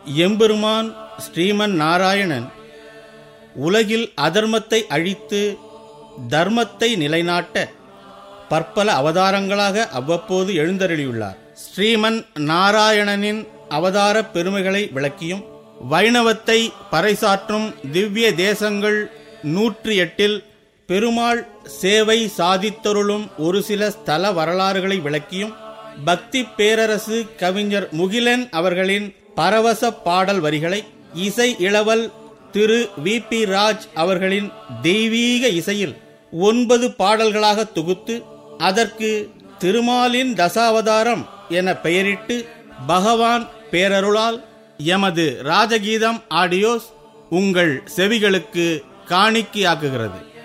எம்பெருமான் ஸ்ரீமன் நாராயணன் உலகில் அதர்மத்தை அழித்து தர்மத்தை நிலைநாட்ட பற்பல அவதாரங்களாக அவ்வப்போது எழுந்தருளியுள்ளார். ஸ்ரீமன் நாராயணனின் அவதார பெருமைகளை விளக்கியும் வைணவத்தை பறைசாற்றும் திவ்ய தேசங்கள் 108 பெருமாள் சேவை சாதித்தருளும் ஒரு சில ஸ்தல வரலாறுகளை விளக்கியும் பக்தி பேரரசு கவிஞர் முகிலன் அவர்களின் பரவச பாடல் வரிகளை இசை இளவல் திரு வி.பி. ராஜ் அவர்களின் தெய்வீக இசையில் 9 பாடல்களாக தொகுத்து அதற்கு திருமாலின் தசாவதாரம் என பெயரிட்டு பகவான் பேரருளால் எமது ராஜகீதம் ஆடியோஸ் உங்கள் செவிகளுக்கு காணிக்கையாக்குகிறது.